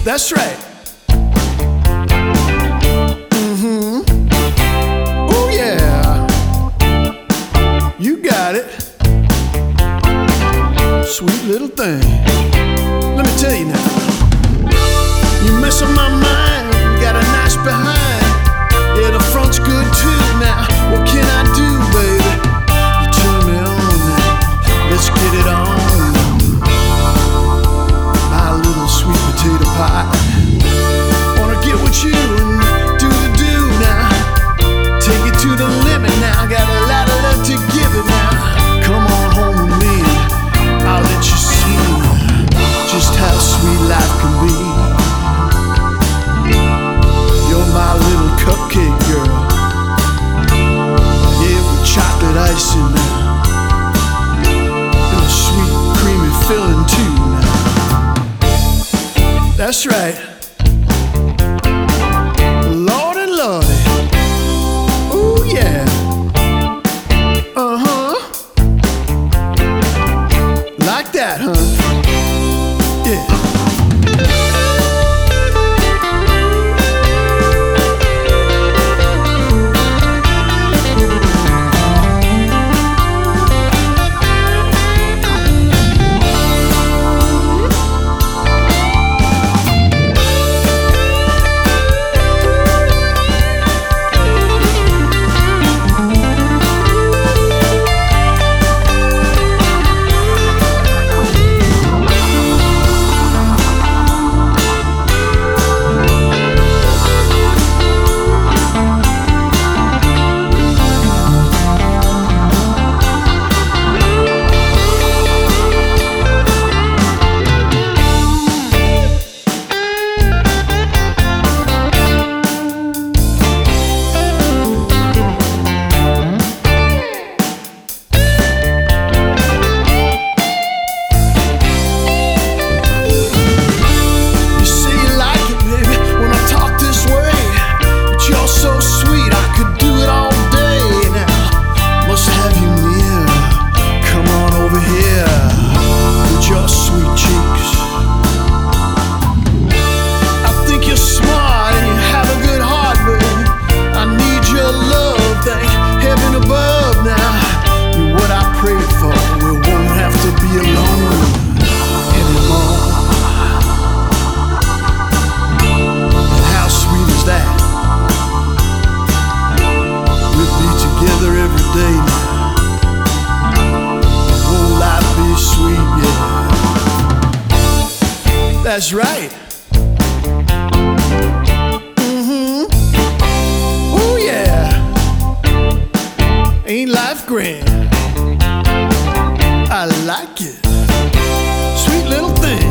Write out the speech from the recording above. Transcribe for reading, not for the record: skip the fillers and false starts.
That's right. Oh yeah. You got it. Sweet little thing. Let me tell you now. You mess up my mind, got a nice behind. Yeah, the front's good too. Now, what can I do, baby? You turn me on now. Let's get it on. My little sweet potato pie. Wanna get with you and do the do now. Take it to the limit now. Got a lot of love to give it now. Come on home with me. I'll let you see just how sweet life can be. You're my little cupcake girl. Yeah, with chocolate icing now. And a sweet creamy filling too now. That's right. Lordy, Lordy. Ooh yeah. Like that, huh? Yeah. That's right. Oh yeah. Ain't life grand? I like it. Sweet little thing.